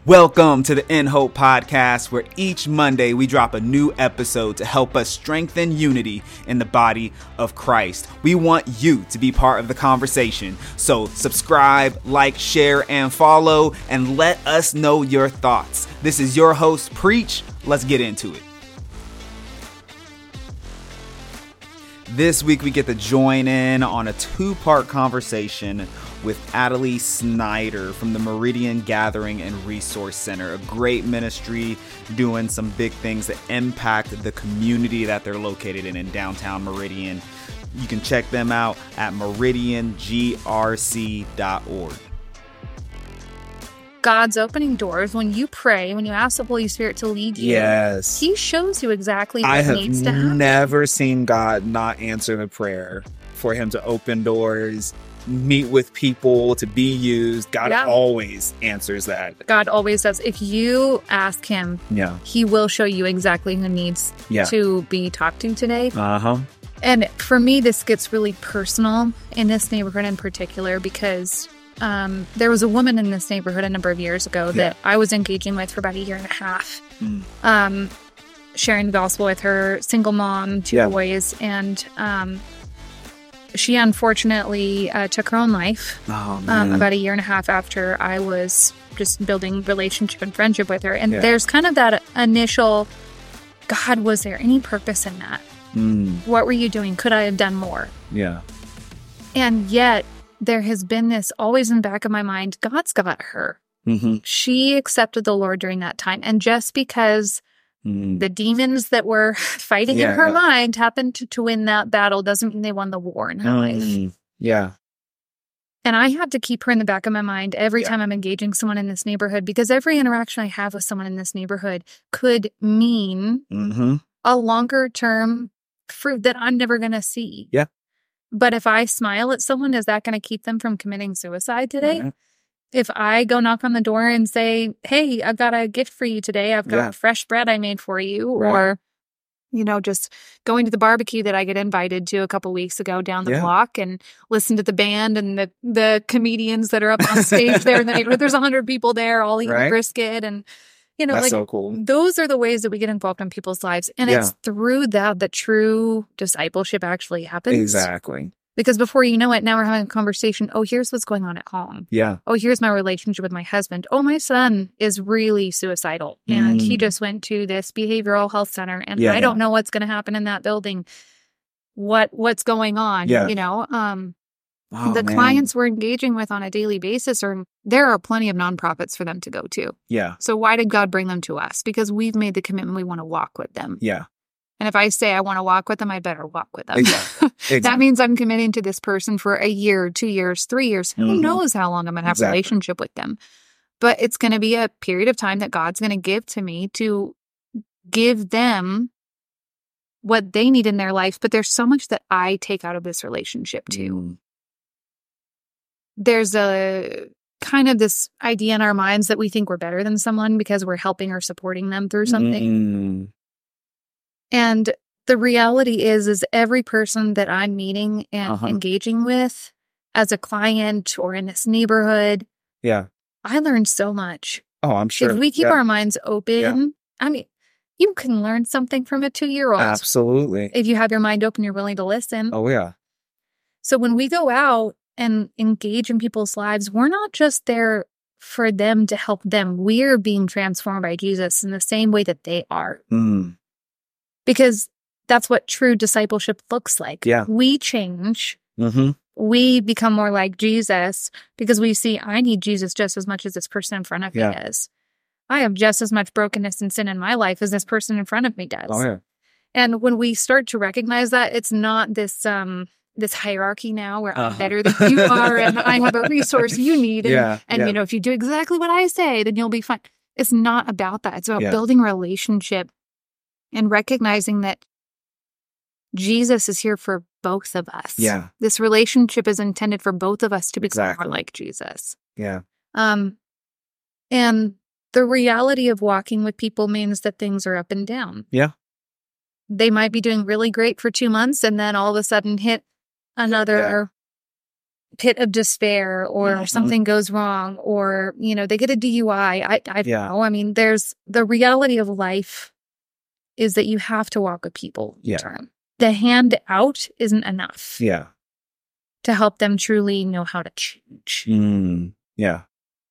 Welcome to the In Hope Podcast, where each Monday we drop a new episode to help us strengthen unity in the body of Christ. We want you to be part of the conversation. So subscribe, like, share, and follow, and let us know your thoughts. This is your host, Preach. Let's get into it. This week we get to join in on a two-part conversation with Adelie Snyder from the Meridian Gathering and Resource Center, a great ministry doing some big things that impact the community that they're located in downtown Meridian. You can check them out at meridiangrc.org. God's opening doors. When you pray, when you ask the Holy Spirit to lead you, yes, He shows you exactly what needs to happen. I have never seen God not answer the prayer for Him to open doors, meet with people, to be used. God always answers that. God always does. If you ask Him, He will show you exactly who needs to be talked to today. And for me, this gets really personal in this neighborhood in particular because there was a woman in this neighborhood a number of years ago that I was engaging with for about a year and a half, sharing the gospel with her, single mom, two boys, and she unfortunately took her own life about a year and a half after I was just building relationship and friendship with her. And there's kind of that initial, God, was there any purpose in that? What were you doing? Could I have done more? Yeah. And yet, there has been this always in the back of my mind, God's got her. She accepted the Lord during that time. And just because the demons that were fighting in her mind happened to win that battle doesn't mean they won the war in her life. Yeah. And I had to keep her in the back of my mind every time I'm engaging someone in this neighborhood, because every interaction I have with someone in this neighborhood could mean a longer term fruit that I'm never going to see. Yeah. But if I smile at someone, is that going to keep them from committing suicide today? If I go knock on the door and say, hey, I've got a gift for you today. I've got fresh bread I made for you. Or, just going to the barbecue that I get invited to a couple weeks ago down the block and listen to the band and the comedians that are up on stage there in the neighborhood. There's 100 people there all eating brisket. And, that's so cool. Those are the ways that we get involved in people's lives. And it's through that true discipleship actually happens. Exactly. Because before you know it, now we're having a conversation. Oh, here's what's going on at home. Yeah. Oh, here's my relationship with my husband. Oh, my son is really suicidal. And he just went to this behavioral health center. And I don't know what's going to happen in that building. What's going on? The clients we're engaging with on a daily basis there are plenty of nonprofits for them to go to. Yeah. So why did God bring them to us? Because we've made the commitment we want to walk with them. Yeah. And if I say I want to walk with them, I better walk with them. Exactly. That means I'm committing to this person for a year, 2 years, 3 years. Who knows how long I'm going to have a relationship with them? But it's going to be a period of time that God's going to give to me to give them what they need in their life. But there's so much that I take out of this relationship too. There's a kind of this idea in our minds that we think we're better than someone because we're helping or supporting them through something. And the reality is every person that I'm meeting and engaging with as a client or in this neighborhood, I learned so much. Oh, I'm sure. If we keep our minds open, I mean, you can learn something from a 2-year-old. Absolutely. If you have your mind open, you're willing to listen. Oh, yeah. So when we go out and engage in people's lives, we're not just there for them to help them. We're being transformed by Jesus in the same way that they are. Because that's what true discipleship looks like. Yeah. We change. We become more like Jesus because we see I need Jesus just as much as this person in front of me does. I have just as much brokenness and sin in my life as this person in front of me does. Oh, yeah. And when we start to recognize that, it's not this this hierarchy now where I'm better than you are and I have a resource you need. And, if you do exactly what I say, then you'll be fine. It's not about that. It's about building a relationship and recognizing that Jesus is here for both of us. Yeah. This relationship is intended for both of us to become more like Jesus. Yeah. And the reality of walking with people means that things are up and down. Yeah. They might be doing really great for 2 months and then all of a sudden hit another pit of despair or something goes wrong or, they get a DUI. I don't know. I mean, there's the reality of life is that you have to walk with people. Term. The hand out isn't enough. Yeah. To help them truly know how to change. Yeah.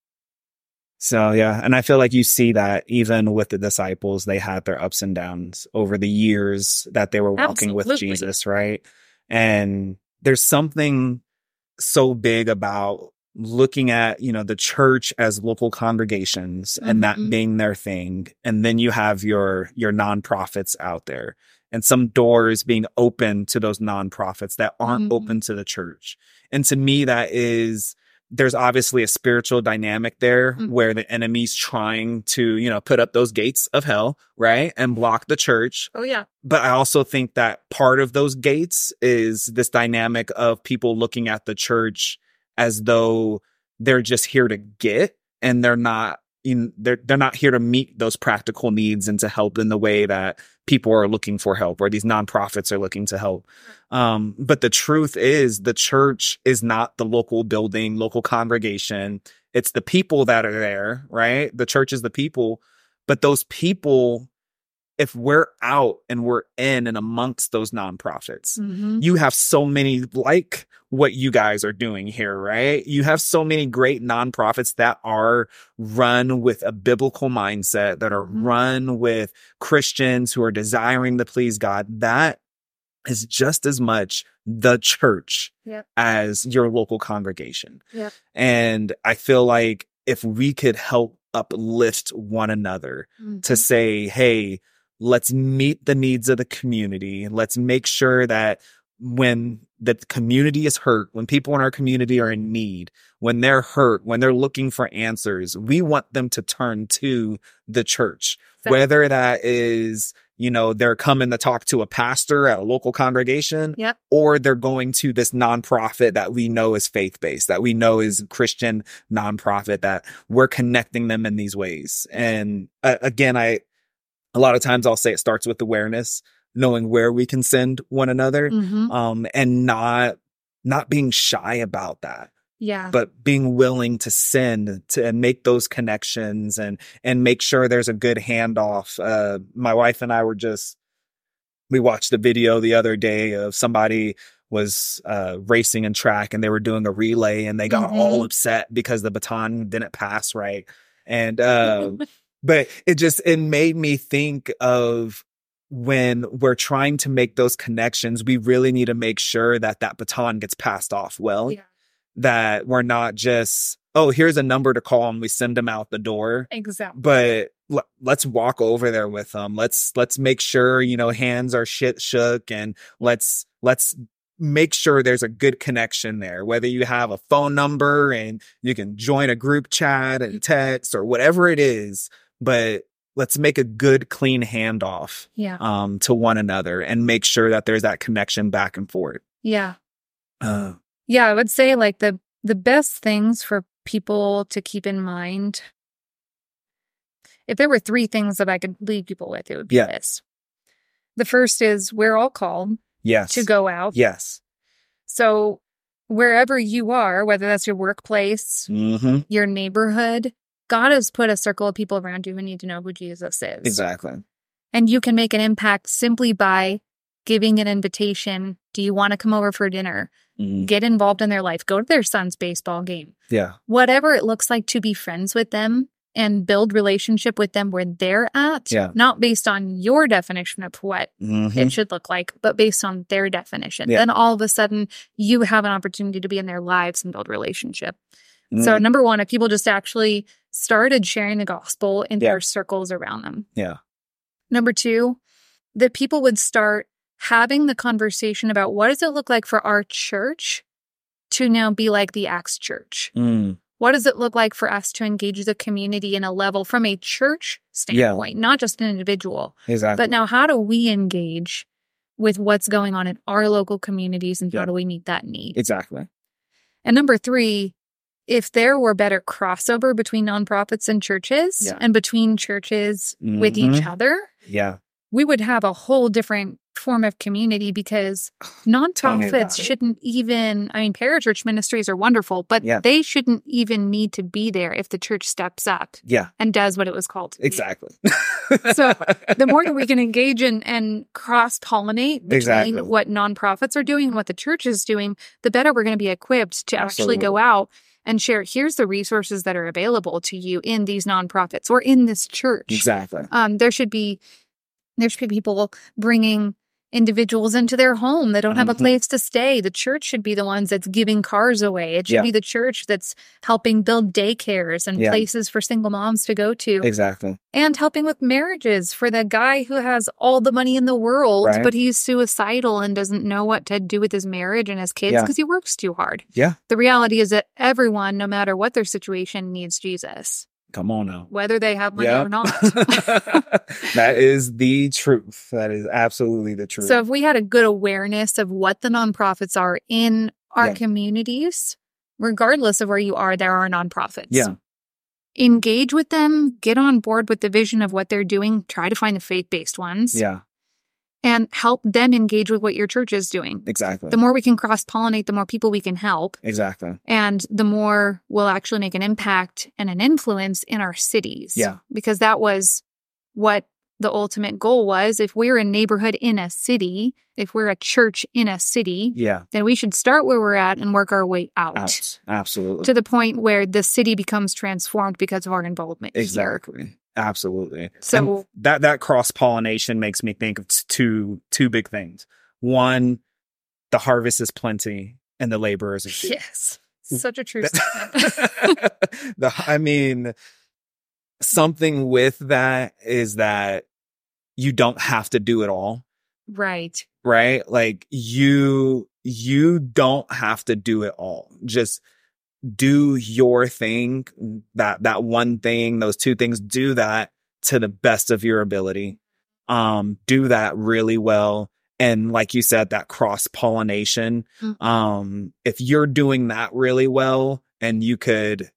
So, yeah. And I feel like you see that even with the disciples, they had their ups and downs over the years that they were walking with Jesus, right? And there's something so big about looking at, the church as local congregations and that being their thing. And then you have your nonprofits out there and some doors being open to those nonprofits that aren't open to the church. And to me, there's obviously a spiritual dynamic there where the enemy's trying to, put up those gates of hell, right? And block the church. Oh, yeah. But I also think that part of those gates is this dynamic of people looking at the church as though they're just here to get and they're not here to meet those practical needs and to help in the way that people are looking for help or these nonprofits are looking to help. But the truth is the church is not the local building, local congregation. It's the people that are there, right? The church is the people, but those people, if we're out and we're in and amongst those nonprofits, you have so many like what you guys are doing here, right? You have so many great nonprofits that are run with a biblical mindset, that are run with Christians who are desiring to please God. That is just as much the church as your local congregation. And I feel like if we could help uplift one another to say, hey, let's meet the needs of the community. Let's make sure that when the community is hurt, when people in our community are in need, when they're hurt, when they're looking for answers, we want them to turn to the church. Whether that is, they're coming to talk to a pastor at a local congregation, or they're going to this nonprofit that we know is faith-based, that we know is a Christian nonprofit, that we're connecting them in these ways. And again, a lot of times I'll say it starts with awareness, knowing where we can send one another, and not being shy about that. Yeah. But being willing to send to and make those connections and make sure there's a good handoff. My wife and I we watched a video the other day of somebody was racing in track and they were doing a relay and they got all upset because the baton didn't pass right. And but it made me think of when we're trying to make those connections, we really need to make sure that baton gets passed off well. Yeah. That we're not just, here's a number to call and we send them out the door. Exactly. But let's walk over there with them. Let's make sure, hands are shook and let's make sure there's a good connection there, whether you have a phone number and you can join a group chat and text or whatever it is, but let's make a good, clean handoff to one another and make sure that there's that connection back and forth. Yeah. I would say like the best things for people to keep in mind, if there were 3 things that I could leave people with, it would be this. The first is we're all called to go out. Yes. So wherever you are, whether that's your workplace, your neighborhood, God has put a circle of people around you who need to know who Jesus is. Exactly. And you can make an impact simply by giving an invitation. Do you want to come over for dinner? Get involved in their life. Go to their son's baseball game. Yeah. Whatever it looks like to be friends with them and build relationship with them where they're at. Yeah. Not based on your definition of what it should look like, but based on their definition. Yeah. Then all of a sudden you have an opportunity to be in their lives and build relationship. So number 1, if people just actually started sharing the gospel in their circles around them. Yeah. Number 2, that people would start having the conversation about what does it look like for our church to now be like the Acts church? What does it look like for us to engage the community in a level from a church standpoint, not just an individual? Exactly. But now how do we engage with what's going on in our local communities and how do we meet that need? Exactly. And number 3, if there were better crossover between nonprofits and churches and between churches with each other, we would have a whole different form of community, because nonprofits shouldn't even, parachurch ministries are wonderful, but they shouldn't even need to be there if the church steps up and does what it was called to exactly. So the more that we can engage and cross-pollinate between what nonprofits are doing and what the church is doing, the better we're going to be equipped to actually go out and share, here's the resources that are available to you in these nonprofits or in this church. Exactly. There should be people bringing individuals into their home that don't have a place to stay. The church should be the ones that's giving cars away. It should be the church that's helping build daycares and places for single moms to go to. Exactly. And helping with marriages for the guy who has all the money in the world, but he's suicidal and doesn't know what to do with his marriage and his kids because he works too hard. Yeah. The reality is that everyone, no matter what their situation, needs Jesus. Come on now. Whether they have money or not. That is the truth. That is absolutely the truth. So if we had a good awareness of what the nonprofits are in our communities, regardless of where you are, there are nonprofits. Yeah. Engage with them, get on board with the vision of what they're doing, try to find the faith-based ones. Yeah. And help them engage with what your church is doing. Exactly. The more we can cross-pollinate, the more people we can help. Exactly. And the more we'll actually make an impact and an influence in our cities. Yeah. Because that was what the ultimate goal was. If we're a neighborhood in a city, if we're a church in a city, then we should start where we're at and work our way out. Absolutely. To the point where the city becomes transformed because of our involvement Exactly. here. Absolutely. So that cross-pollination makes me think of two big things. One, the harvest is plenty and the laborers are few. Yes. Such a true statement. Something with that is that you don't have to do it all. Right. Right? Like you don't have to do it all. Just do your thing, that one thing, those two things, do that to the best of your ability. Do that really well. And like you said, that cross-pollination, if you're doing that really well and you could,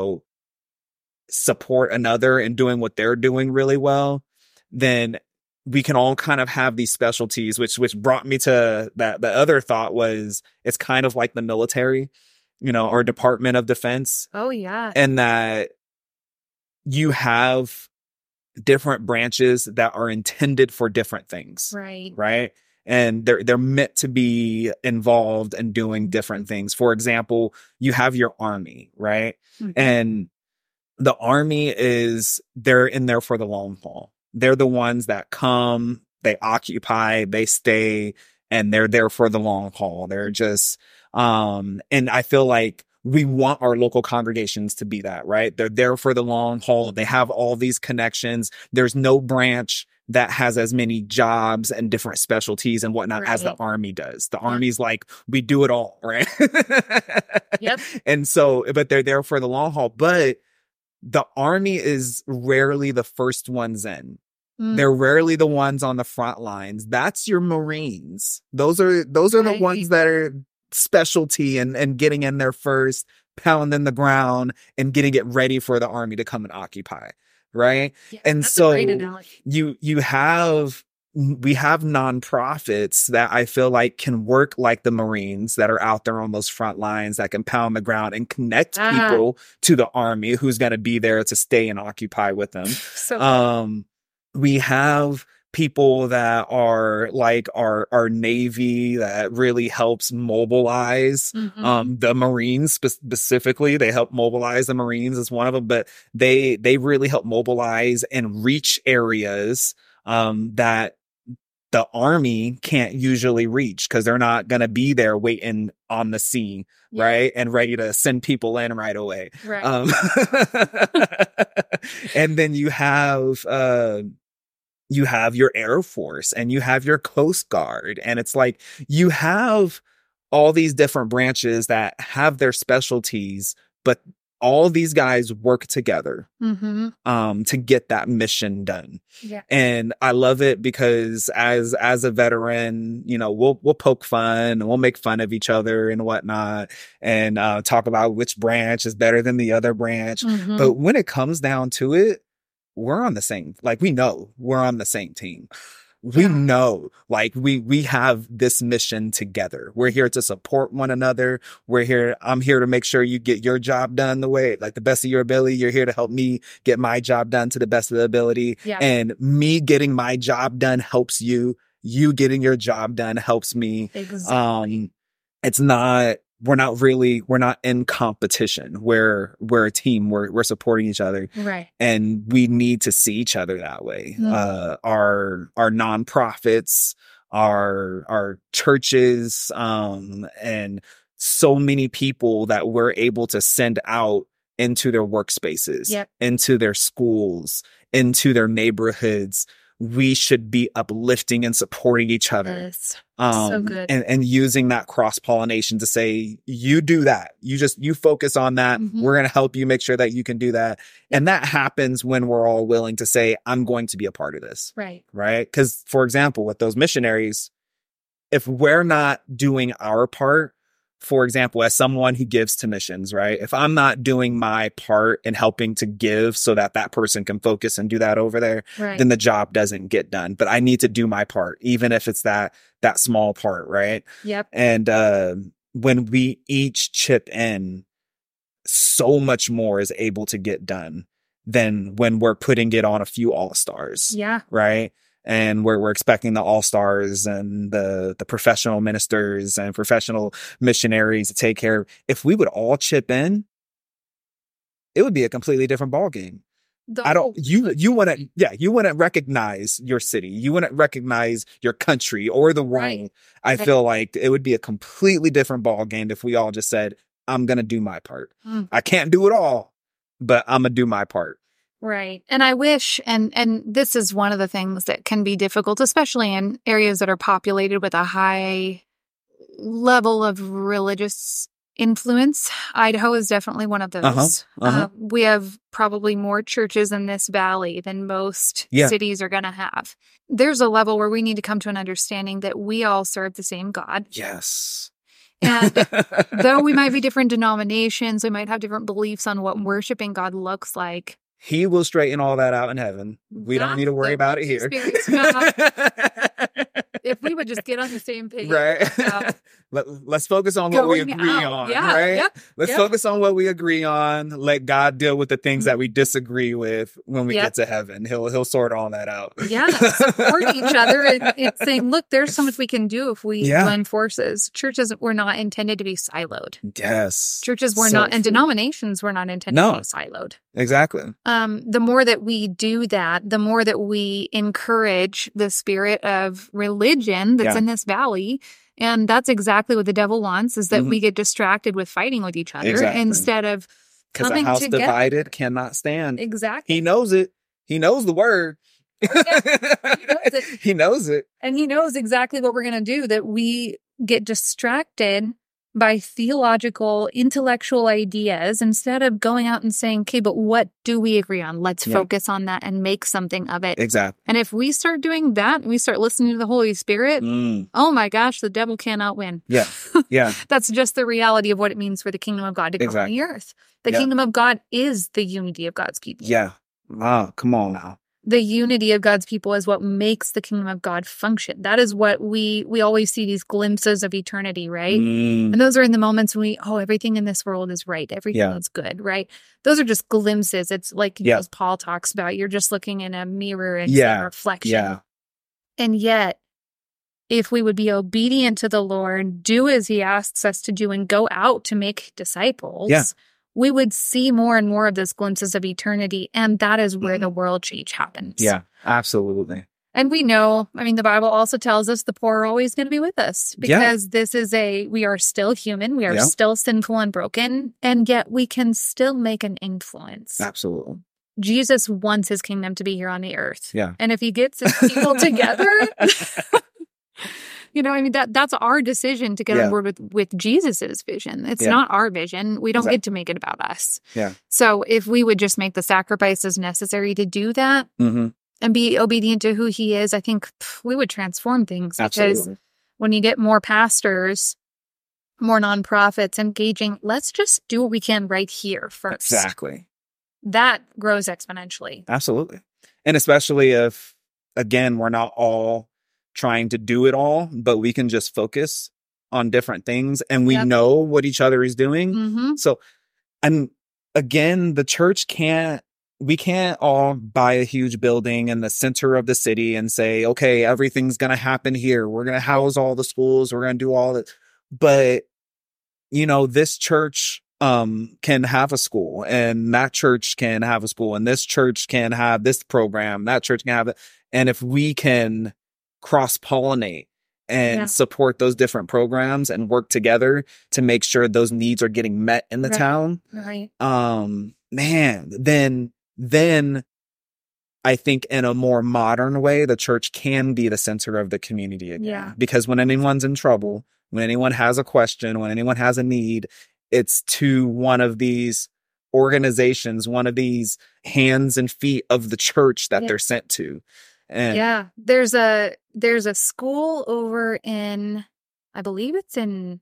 support another in doing what they're doing really well, then we can all kind of have these specialties, which brought me to that. The other thought was, it's kind of like the military, or Department of Defense. Oh, yeah. And that you have different branches that are intended for different things. Right. Right. And they're meant to be involved in doing different things. For example, you have your army, right? Mm-hmm. And the army they're in there for the long haul. They're the ones that come, they occupy, they stay, and they're there for the long haul. They're just, and I feel like we want our local congregations to be that, right? They're there for the long haul. They have all these connections. There's no branch that has as many jobs and different specialties and whatnot as the army does. The army's like, we do it all, right? Yep. And so, but they're there for the long haul. But the army is rarely the first ones in. They're rarely the ones on the front lines. That's your Marines. Those are the ones that are specialty and getting in there first, pounding the ground and getting it ready for the army to come and occupy. Right. Yeah, and so we have nonprofits that I feel like can work like the Marines that are out there on those front lines, that can pound the ground and connect people to the army who's going to be there to stay and occupy with them. We have people that are like our Navy that really helps mobilize the Marines specifically. They help mobilize the Marines as one of them, but they really help mobilize and reach areas that the army can't usually reach because they're not going to be there waiting on the sea, right? And ready to send people in right away. Right. And then you have your Air Force and you have your Coast Guard. And it's like you have all these different branches that have their specialties, but all these guys work together to get that mission done. Yeah. And I love it because as a veteran, we'll poke fun and we'll make fun of each other and whatnot and talk about which branch is better than the other branch. But when it comes down to it, we're on the same, we know we're on the same team. We know, like, we have this mission together. We're here to support one another. I'm here to make sure you get your job done the best of your ability. You're here to help me get my job done to the best of the ability. Yeah. And me getting my job done helps you. You getting your job done helps me. Exactly. We're not in competition. We're a team. We're supporting each other. Right. And we need to see each other that way. Our nonprofits, our churches, and so many people that we're able to send out into their workspaces, into their schools, into their neighborhoods. We should be uplifting and supporting each other. Yes. So good. And using that cross-pollination to say, you do that. You focus on that. Mm-hmm. We're going to help you make sure that you can do that. And that happens when we're all willing to say, I'm going to be a part of this. Right. Right? Because, for example, with those missionaries, if we're not doing our part, for example, as someone who gives to missions, right? If I'm not doing my part in helping to give so that person can focus and do that over there, then the job doesn't get done. But I need to do my part, even if it's that small part, right? Yep. And when we each chip in, so much more is able to get done than when we're putting it on a few all-stars. Yeah. Right? And we're expecting the all-stars and the professional ministers and professional missionaries to take care of. If we would all chip in, it would be a completely different ballgame. You wouldn't recognize your city. You wouldn't recognize your country or the world. Right. I feel like it would be a completely different ballgame if we all just said, I'm going to do my part. I can't do it all, but I'm going to do my part. Right. And I wish, and this is one of the things that can be difficult, especially in areas that are populated with a high level of religious influence. Idaho is definitely one of those. We have probably more churches in this valley than most cities are going to have. There's a level where we need to come to an understanding that we all serve the same God. Yes. And though we might be different denominations, we might have different beliefs on what worshiping God looks like. He will straighten all that out in heaven. We don't need to worry about it here. If we would just get on the same page. Right. Let's focus on what we agree on. Right? Yep. Let's focus on what we agree on. Let God deal with the things that we disagree with when we get to heaven. He'll sort all that out. Yeah. Support each other and saying, look, there's so much we can do if we join forces. Churches were not intended to be siloed. Yes. Churches were not, and denominations were not intended to be siloed. Exactly. The more that we do that, the more that we encourage the spirit of religion that's in this valley. And that's exactly what the devil wants, is that we get distracted with fighting with each other instead of coming together. Because a house divided cannot stand. Exactly. He knows it. He knows the word. He knows it. He knows it. And he knows exactly what we're going to do, that we get distracted by theological, intellectual ideas instead of going out and saying, okay, but what do we agree on? Let's focus on that and make something of it. Exactly. And if we start doing that, and we start listening to the Holy Spirit, oh my gosh, the devil cannot win. Yeah. Yeah. That's just the reality of what it means for the kingdom of God to go on the earth. The kingdom of God is the unity of God's people. Yeah. Wow. Come on now. The unity of God's people is what makes the kingdom of God function. That is what we always see, these glimpses of eternity, right? And those are in the moments when everything in this world is right. Everything is good, right? Those are just glimpses. It's like, as Paul talks about, you're just looking in a mirror and seeing reflection. Yeah. And yet, if we would be obedient to the Lord, do as he asks us to do, and go out to make disciples, we would see more and more of those glimpses of eternity. And that is where the world change happens. Yeah, absolutely. And we know, the Bible also tells us the poor are always going to be with us, because we are still human. We are still sinful and broken. And yet we can still make an influence. Absolutely. Jesus wants his kingdom to be here on the earth. Yeah. And if he gets his people together... that's our decision to get on board with Jesus's vision. It's not our vision. We don't get to make it about us. Yeah. So if we would just make the sacrifices necessary to do that and be obedient to who he is, I think we would transform things. Absolutely. Because when you get more pastors, more nonprofits engaging, let's just do what we can right here first. Exactly. That grows exponentially. Absolutely. And especially if, again, we're not all trying to do it all, but we can just focus on different things and we know what each other is doing. Mm-hmm. So, and again, the church we can't all buy a huge building in the center of the city and say, okay, everything's going to happen here. We're going to house all the schools. We're going to do all that. But, this church can have a school, and that church can have a school, and this church can have this program. That church can have it. And if we can cross-pollinate and support those different programs and work together to make sure those needs are getting met in the town, man, then I think in a more modern way, the church can be the center of the community again. Yeah. Because when anyone's in trouble, when anyone has a question, when anyone has a need, it's to one of these organizations, one of these hands and feet of the church that they're sent to. And there's a school over in, I believe it's in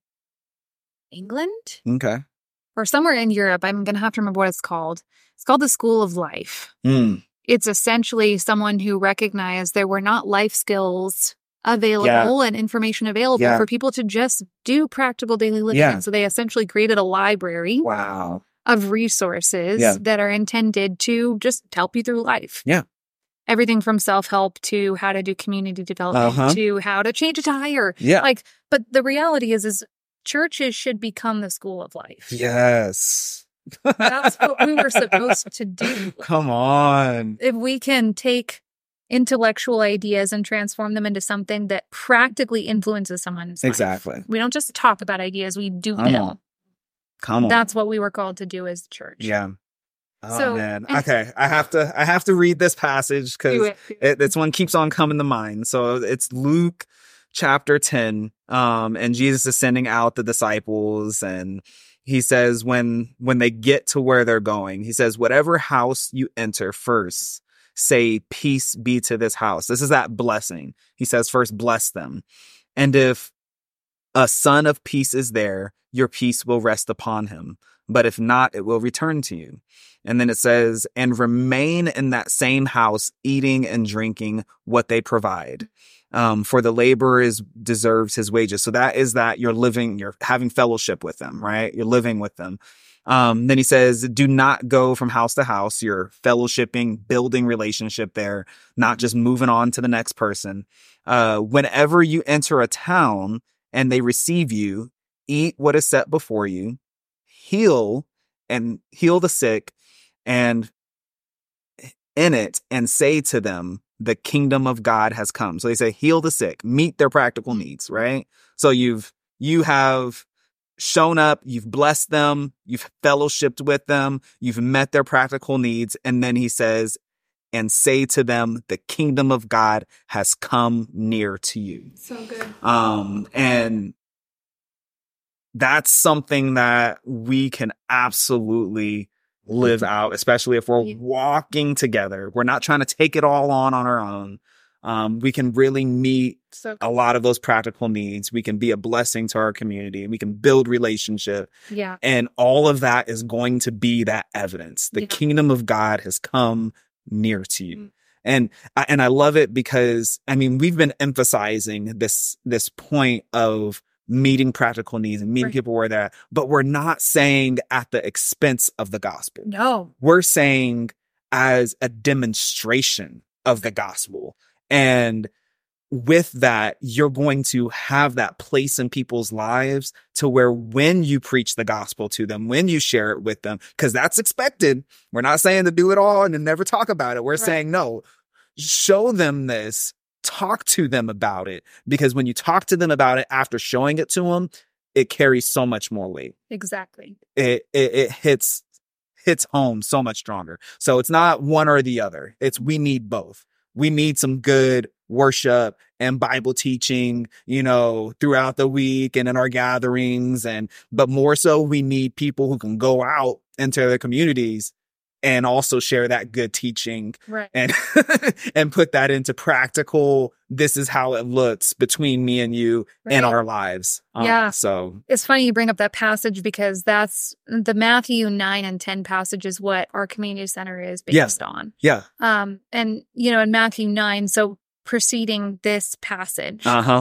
England. Okay. Or somewhere in Europe. I'm going to have to remember what it's called. It's called the School of Life. It's essentially someone who recognized there were not life skills available and information available for people to just do practical daily living. And so they essentially created a library of resources that are intended to just help you through life. Yeah. Everything from self-help to how to do community development to how to change a tire. Yeah. But the reality is churches should become the school of life. Yes. That's what we were supposed to do. Come on. If we can take intellectual ideas and transform them into something that practically influences someone's life. Exactly. We don't just talk about ideas, we do them. Come on. That's what we were called to do as a church. Yeah. Oh, man. Okay. I have to read this passage because this one keeps on coming to mind. So it's Luke chapter 10. And Jesus is sending out the disciples, and he says, when they get to where they're going, he says, whatever house you enter first, say, peace be to this house. This is that blessing. He says, first bless them. And if a son of peace is there, your peace will rest upon him. But if not, it will return to you. And then it says, and remain in that same house, eating and drinking what they provide. For the laborer deserves his wages. So that is that you're having fellowship with them, right? You're living with them. Then he says, do not go from house to house. You're fellowshipping, building relationship there, not just moving on to the next person. Whenever you enter a town and they receive you, eat what is set before you, heal the sick and in it, and say to them, the kingdom of God has come. So they say, heal the sick, meet their practical needs, right? So you have shown up, you've blessed them, you've fellowshipped with them, you've met their practical needs. And then he says, and say to them, the kingdom of God has come near to you. So good. And that's something that we can absolutely live out, especially if we're walking together. We're not trying to take it all on our own. We can really meet a lot of those practical needs. We can be a blessing to our community. We can build relationship. Yeah. And all of that is going to be that evidence. The kingdom of God has come near to you. And I love it because, we've been emphasizing this point of meeting practical needs and meeting people where they're at, but we're not saying at the expense of the gospel. No. We're saying as a demonstration of the gospel. And with that, you're going to have that place in people's lives to where when you preach the gospel to them, when you share it with them, because that's expected. We're not saying to do it all and to never talk about it. We're saying, no, show them this. Talk to them about it, because when you talk to them about it after showing it to them, it carries so much more weight. Exactly. It hits home so much stronger. So it's not one or the other. We need both. We need some good worship and Bible teaching, throughout the week and in our gatherings. But more so, we need people who can go out into their communities and also share that good teaching and and put that into practical, this is how it looks between me and you in our lives. So it's funny you bring up that passage, because that's the Matthew 9 and 10 passage is what our community center is based on. Yeah. And in Matthew 9, so preceding this passage.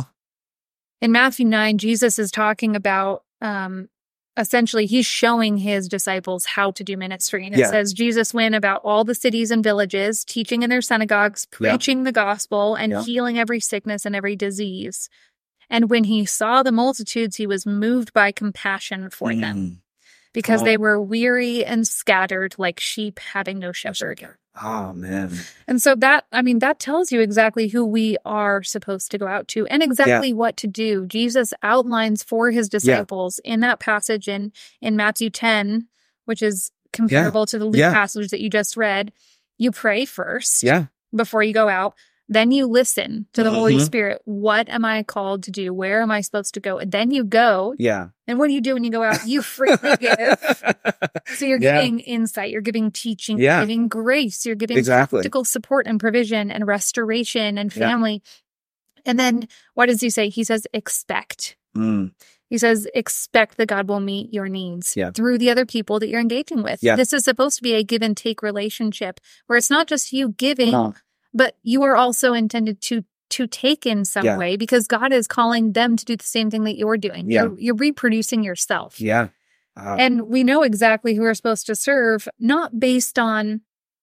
In Matthew 9, Jesus is talking about, essentially, he's showing his disciples how to do ministry. And it says, Jesus went about all the cities and villages, teaching in their synagogues, preaching the gospel, and healing every sickness and every disease. And when he saw the multitudes, he was moved by compassion for them, because they were weary and scattered like sheep having no shepherd. Oh, man. And so that tells you exactly who we are supposed to go out to and exactly what to do. Jesus outlines for his disciples in that passage in Matthew 10, which is comparable to the Luke passage that you just read. You pray first before you go out. Then you listen to the Holy Spirit. What am I called to do? Where am I supposed to go? And then you go. Yeah. And what do you do when you go out? You freely give. So you're giving insight. You're giving teaching. You're giving grace. You're giving practical support and provision and restoration and family. And then what does he say? He says, expect. He says, expect that God will meet your needs through the other people that you're engaging with. This is supposed to be a give and take relationship where it's not just you giving, but you are also intended to take in some way, because God is calling them to do the same thing that you're doing. You're reproducing yourself. And we know exactly who we're supposed to serve, not based on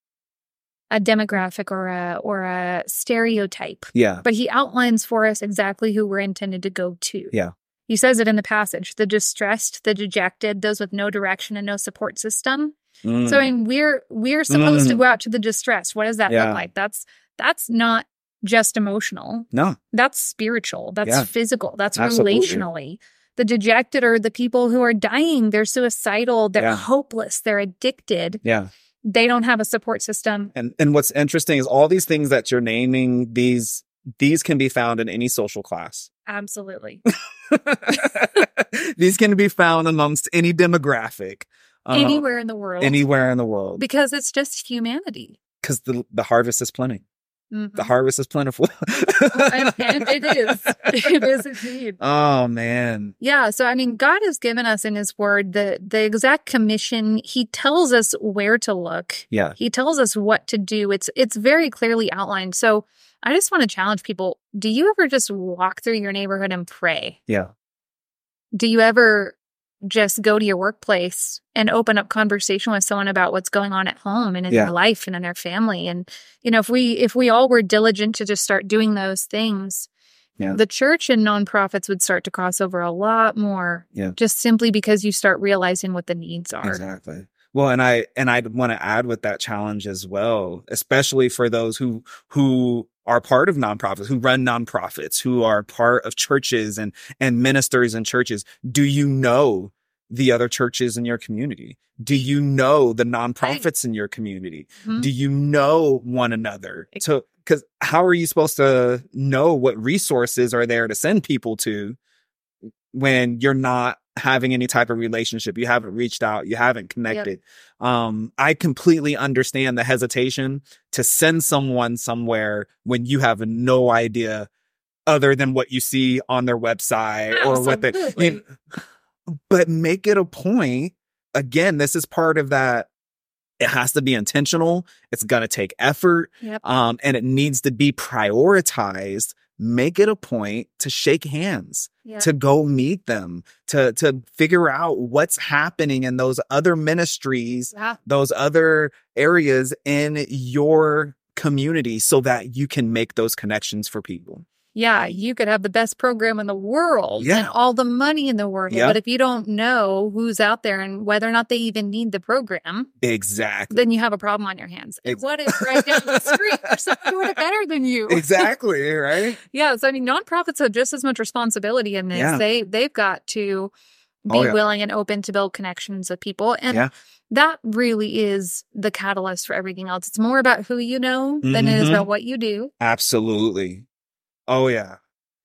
a demographic or a stereotype. But he outlines for us exactly who we're intended to go to. He says it in the passage: the distressed, the dejected, those with no direction and no support system. So I mean, we're supposed to go out to the distressed. What does that look like? That's not just emotional. No. That's spiritual. That's physical. That's relationally. The dejected are the people who are dying. They're suicidal. They're hopeless. They're addicted. They don't have a support system. And what's interesting is all these things that you're naming, these can be found in any social class. Absolutely. These can be found amongst any demographic. Anywhere in the world. Anywhere in the world. Because it's just humanity. Because the harvest is plenty. The harvest is plentiful. And it is. It is indeed. Oh, man. Yeah. So, I mean, God has given us in his word the exact commission. He tells us where to look. He tells us what to do. It's very clearly outlined. So I just want to challenge people. Do you ever just walk through your neighborhood and pray? Do you ever just go to your workplace and open up conversation with someone about what's going on at home and in their life and in their family? And, you know, if we all were diligent to just start doing those things, the church and nonprofits would start to cross over a lot more, just simply because you start realizing what the needs are. Exactly. Well, and I want to add with that challenge as well, especially for those who are part of nonprofits, who run nonprofits, who are part of churches and ministers in churches. Do you know the other churches in your community? Do you know the nonprofits in your community? Do you know one another? So, because how are you supposed to know what resources are there to send people to when you're not having any type of relationship? You haven't reached out. You haven't connected. I completely understand the hesitation to send someone somewhere when you have no idea other than what you see on their website or what they, but make it a point. Again, this is part of that. It has to be intentional. It's going to take effort. And it needs to be prioritized. Make it a point to shake hands, to go meet them, to figure out what's happening in those other ministries, those other areas in your community so that you can make those connections for people. Yeah, you could have the best program in the world and all the money in the world. But if you don't know who's out there and whether or not they even need the program, then you have a problem on your hands. What if right down the street there's someone doing it better than you? Exactly, right? So I mean, nonprofits have just as much responsibility in this. They've got to be willing and open to build connections with people. And that really is the catalyst for everything else. It's more about who you know than it is about what you do. Absolutely. Oh, yeah.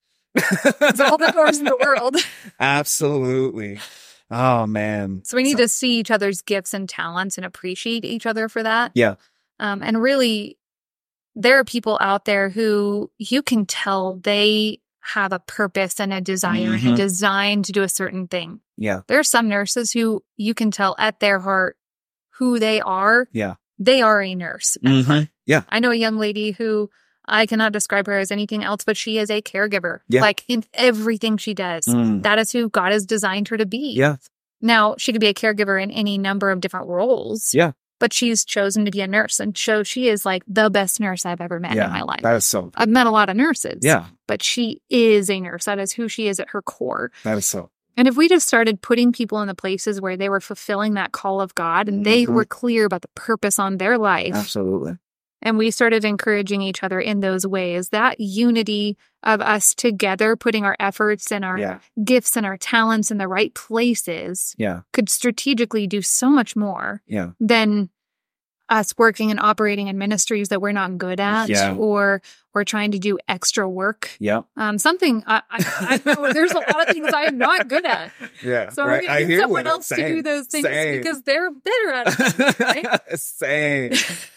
It's all the doors in the world. Absolutely. Oh, man. So we need to see each other's gifts and talents and appreciate each other for that. And really, there are people out there who you can tell they have a purpose and a desire and a design to do a certain thing. There are some nurses who you can tell at their heart who they are. They are a nurse. I know a young lady who I cannot describe her as anything else, but she is a caregiver. Yeah. Like in everything she does. That is who God has designed her to be. Yeah. Now, she could be a caregiver in any number of different roles. Yeah. But she's chosen to be a nurse. And so she is like the best nurse I've ever met in my life. That is so. I've met a lot of nurses. Yeah. But she is a nurse. That is who she is at her core. That is so. And if we just started putting people in the places where they were fulfilling that call of God and they were clear about the purpose on their life. Absolutely. And we started encouraging each other in those ways, that unity of us together, putting our efforts and our gifts and our talents in the right places could strategically do so much more than us working and operating in ministries that we're not good at or we're trying to do extra work. Yeah. Something I know there's a lot of things I'm not good at. Yeah. So I'm going to get someone else to do those things because they're better at it. Right? Same.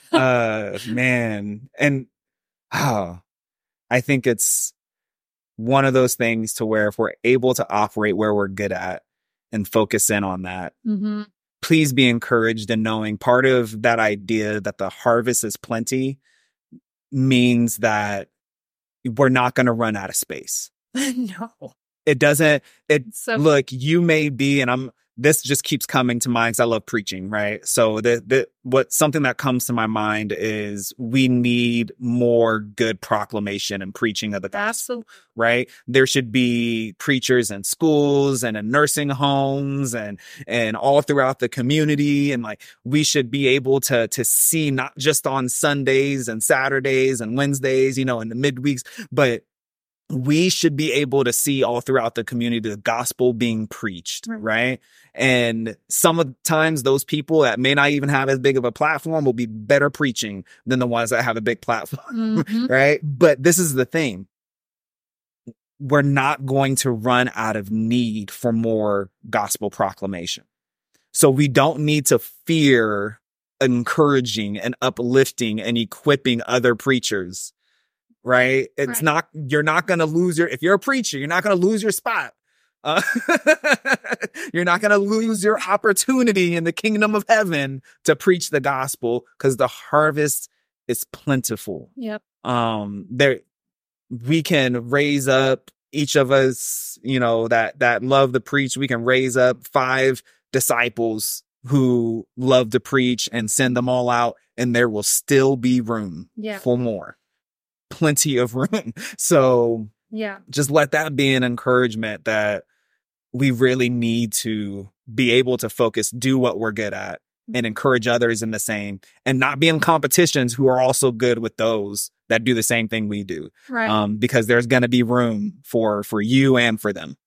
Man. And I think it's one of those things to where if we're able to operate where we're good at and focus in on that, please be encouraged in knowing part of that idea that the harvest is plenty means that we're not going to run out of space. No. It doesn't. Look, you may be, and this just keeps coming to mind because I love preaching, right? So something that comes to my mind is we need more good proclamation and preaching of the gospel, right? There should be preachers in schools and in nursing homes and all throughout the community. And like, we should be able to see not just on Sundays and Saturdays and Wednesdays, in the midweeks, but we should be able to see all throughout the community the gospel being preached, right? And sometimes those people that may not even have as big of a platform will be better preaching than the ones that have a big platform, right? But this is the thing. We're not going to run out of need for more gospel proclamation. So we don't need to fear encouraging and uplifting and equipping other preachers. Right? It's not, you're not going to lose if you're a preacher, you're not going to lose your spot. You're not going to lose your opportunity in the kingdom of heaven to preach the gospel because the harvest is plentiful. Yep. We can raise up each of us, that love to preach. We can raise up 5 disciples who love to preach and send them all out, and there will still be room for more. Plenty of room. So just let that be an encouragement that we really need to be able to focus, do what we're good at, and encourage others in the same, and not be in competitions who are also good with those that do the same thing we do. Right. Because there's going to be room for you and for them.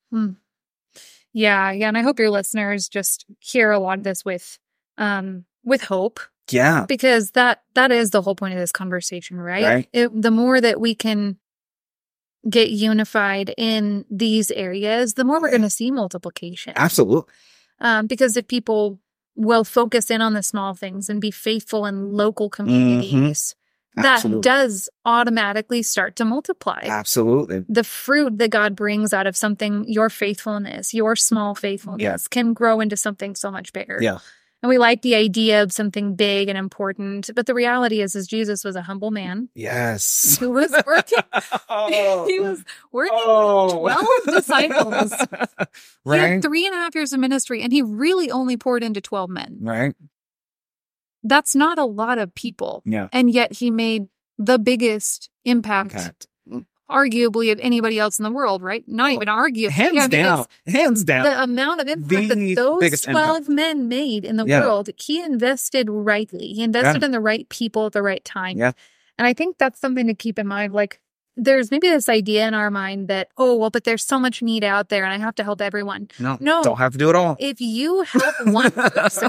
Yeah. And I hope your listeners just hear a lot of this with hope. Yeah. Because that is the whole point of this conversation, right? The more that we can get unified in these areas, the more we're going to see multiplication. Absolutely. Because if people will focus in on the small things and be faithful in local communities, that does automatically start to multiply. Absolutely. The fruit that God brings out of something, your faithfulness, your small faithfulness can grow into something so much bigger. Yeah. And we like the idea of something big and important, but the reality is Jesus was a humble man. Yes. Who was working. He was working with 12 disciples. He had 3.5 years of ministry, and he really only poured into 12 men. Right. That's not a lot of people. Yeah. And yet he made the biggest impact. Arguably of anybody else in the world, right? Not even argue. Hands down. The amount of impact that those 12 men made in the world, he invested rightly. He invested in the right people at the right time. Yeah. And I think that's something to keep in mind. Like, there's maybe this idea in our mind that, but there's so much need out there and I have to help everyone. No, don't have to do it all. If you help one person.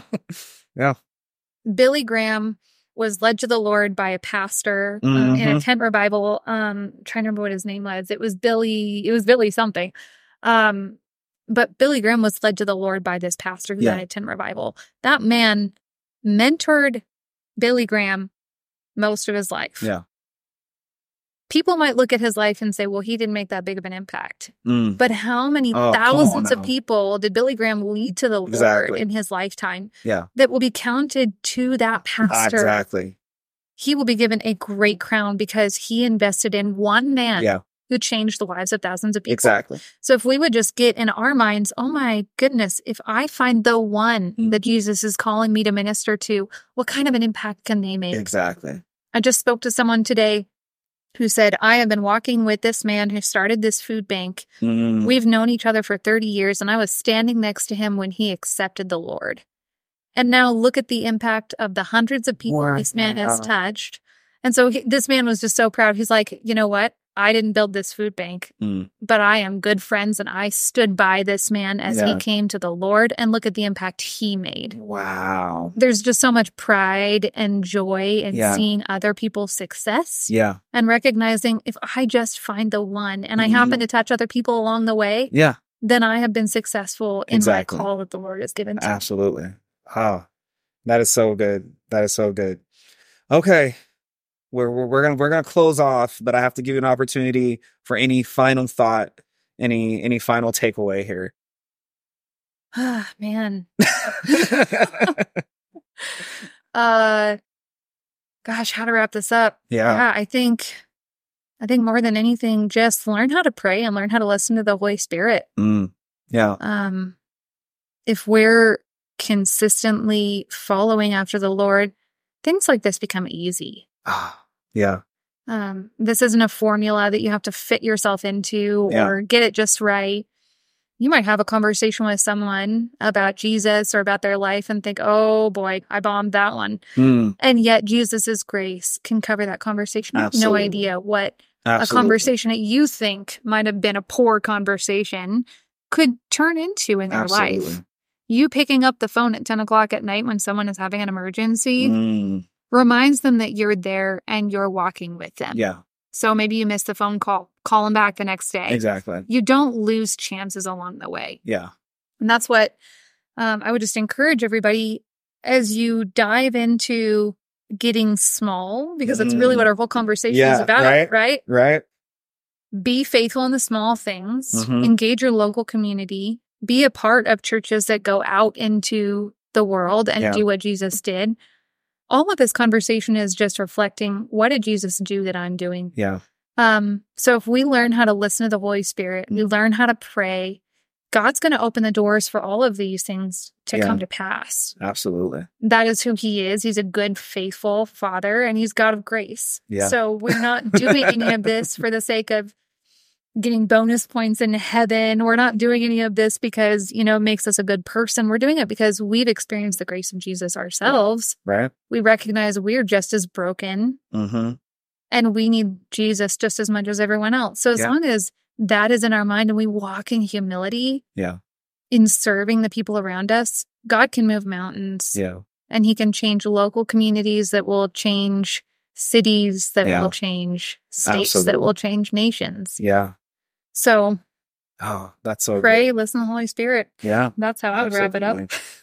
Billy Graham was led to the Lord by a pastor in a tent revival. Trying to remember what his name was. It was Billy something. But Billy Graham was led to the Lord by this pastor who had a tent revival. That man mentored Billy Graham most of his life. Yeah. People might look at his life and say, well, he didn't make that big of an impact. But how many thousands of people did Billy Graham lead to the Lord in his lifetime that will be counted to that pastor? Exactly. he will be given a great crown because he invested in one man who changed the lives of thousands of people. Exactly. So if we would just get in our minds, oh my goodness, if I find the one that Jesus is calling me to minister to, what kind of an impact can they make? Exactly. I just spoke to someone today who said, I have been walking with this man who started this food bank. We've known each other for 30 years, and I was standing next to him when he accepted the Lord. And now look at the impact of the hundreds of people this man has touched. And so this man was just so proud. He's like, you know what? I didn't build this food bank, but I am good friends, and I stood by this man as he came to the Lord, and look at the impact he made. Wow. There's just so much pride and joy in seeing other people's success and recognizing if I just find the one and I happen to touch other people along the way, then I have been successful in my call that the Lord has given to me. Absolutely. Oh, that is so good. That is so good. Okay. We're gonna close off, but I have to give you an opportunity for any final thought, any final takeaway here. Ah, man. Gosh, how to wrap this up? Yeah, I think more than anything, just learn how to pray and learn how to listen to the Holy Spirit. Yeah. If we're consistently following after the Lord, things like this become easy. Yeah. This isn't a formula that you have to fit yourself into or get it just right. You might have a conversation with someone about Jesus or about their life and think, oh boy, I bombed that one. And yet Jesus's grace can cover that conversation. You have no idea what a conversation that you think might have been a poor conversation could turn into in their life. You picking up the phone at 10 o'clock at night when someone is having an emergency reminds them that you're there and you're walking with them. Yeah. So maybe you missed the phone call. Call them back the next day. Exactly. You don't lose chances along the way. Yeah. And that's what I would just encourage everybody as you dive into getting small, because that's really what our whole conversation is about, right? Right. Be faithful in the small things. Engage your local community. Be a part of churches that go out into the world and do what Jesus did. All of this conversation is just reflecting, what did Jesus do that I'm doing? Yeah. So if we learn how to listen to the Holy Spirit, we learn how to pray, God's going to open the doors for all of these things to come to pass. Absolutely. That is who he is. He's a good, faithful Father, and he's God of grace. Yeah. So we're not doing any of this for the sake of getting bonus points in heaven. We're not doing any of this because, it makes us a good person. We're doing it because we've experienced the grace of Jesus ourselves. Right. We recognize we're just as broken. And we need Jesus just as much as everyone else. So as long as that is in our mind and we walk in humility in serving the people around us, God can move mountains. Yeah. And he can change local communities that will change cities, that will change states, that will change nations. Yeah. So, that's so pray, good. listen to the Holy Spirit. Yeah. That's how I would wrap it up.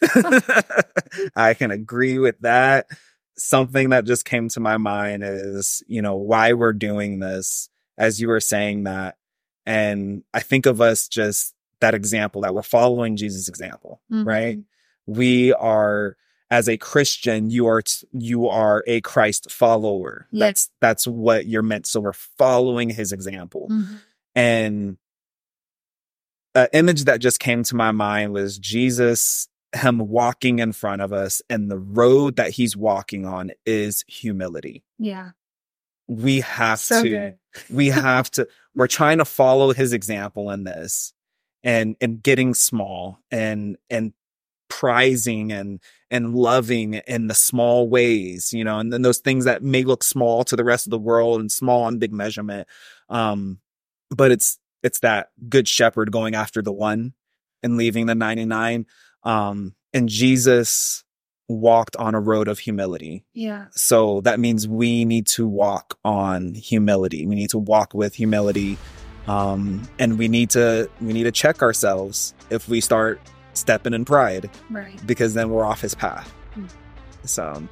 I can agree with that. Something that just came to my mind is, why we're doing this, as you were saying that. And I think of us just that example, that we're following Jesus' example, right? We are, as a Christian, you are a Christ follower. Yes. That's what you're meant. So we're following his example. And an image that just came to my mind was Jesus, him walking in front of us, and the road that he's walking on is humility. Yeah. We have so to, good. we're trying to follow his example in this and getting small and prizing and loving in the small ways, and then those things that may look small to the rest of the world and small on big measurement. But it's that good shepherd going after the one and leaving the 99. And Jesus walked on a road of humility. Yeah. So that means we need to walk on humility. We need to walk with humility. And we need to check ourselves if we start stepping in pride. Right. Because then we're off his path. So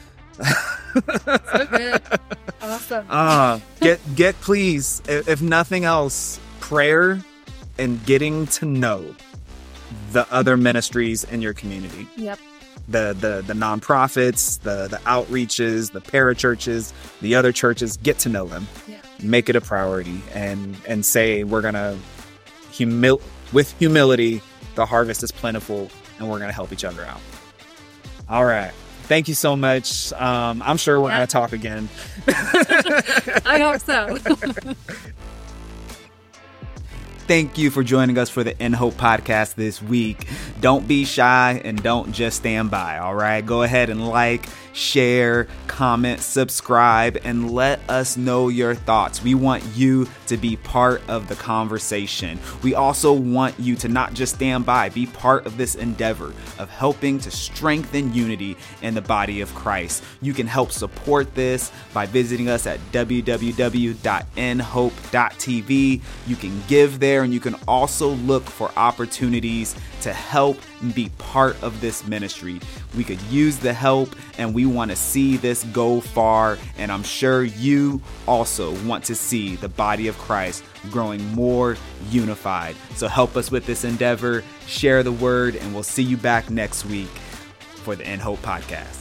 good. Awesome. Get please, if nothing else, prayer and getting to know the other ministries in your community. Yep. the nonprofits, the outreaches, the parachurches, the other churches, get to know them, make it a priority, and say we're gonna with humility, the harvest is plentiful, and we're gonna help each other out. All right. Thank you so much. I'm sure we're gonna talk again. I hope so. Thank you for joining us for the In Hope podcast this week. Don't be shy and don't just stand by, all right? Go ahead and like, share, comment, subscribe, and let us know your thoughts. We want you to be part of the conversation. We also want you to not just stand by, be part of this endeavor of helping to strengthen unity in the body of Christ. You can help support this by visiting us at www.nhope.tv. You can give there, and you can also look for opportunities to help and be part of this ministry. We could use the help, and we want to see this go far, and I'm sure you also want to see the body of Christ growing more unified. So help us with this endeavor, share the word, and we'll see you back next week for the In Hope podcast.